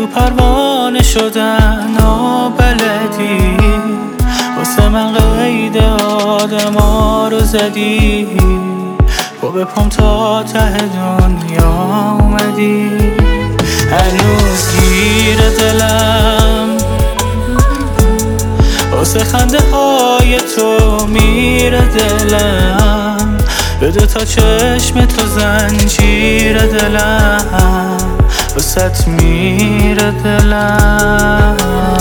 پروانه شدن بلدی، واسه من قید آدما رو زدی، با به پام تا ته دنیا اومدی. هنوز گیر دلم واسه خنده های تو میره دلم، بده تا چشم تو زنجیر دلم، واسه میره دلم.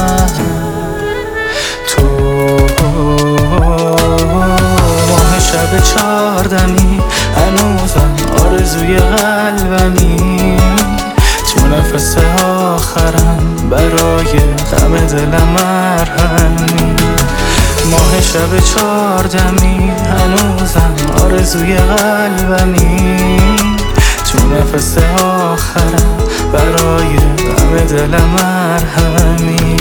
تو ماه شب 14می، هنوزم آرزوی قلبمی، تو نفس آخرم برای غم دلم مرهمی. ماه شب 14می، هنوزم آرزوی قلبمی، تو نفس آخرم برای غم دلم مرهمی.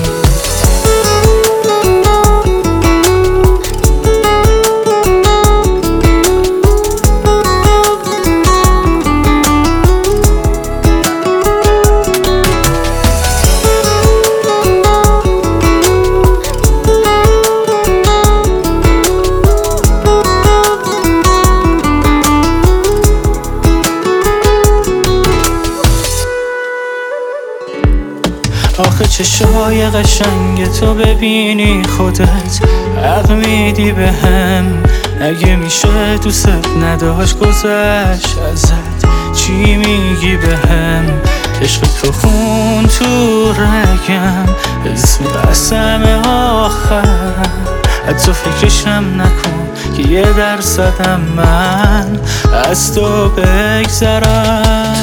آخه چشای قشنگ تو ببینی خودت حق میدی بهم، اگه میشه دوست نداشت گذشت ازت چی میگی بهم؟ عشق تو خون تو رگم، اسم قسم آخر، حتی فکرشم نکن که 1% من از تو بگذرم.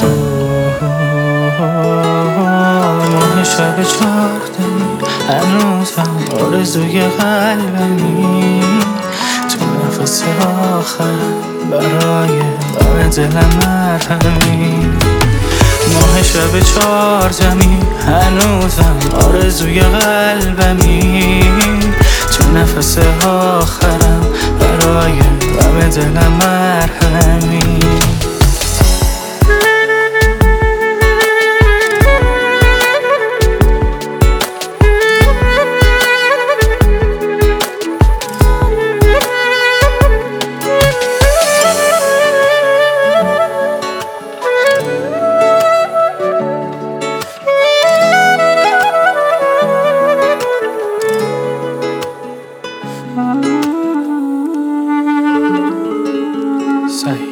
ماه شب 14می، هنوزم آرزوی قلبمی، تو نفس آخر برای غم دلم مرهمی. ماه شب 14می، هنوزم آرزوی قلبمی، تو نفس آخرم برای غم دلم مرهمی. صحیح.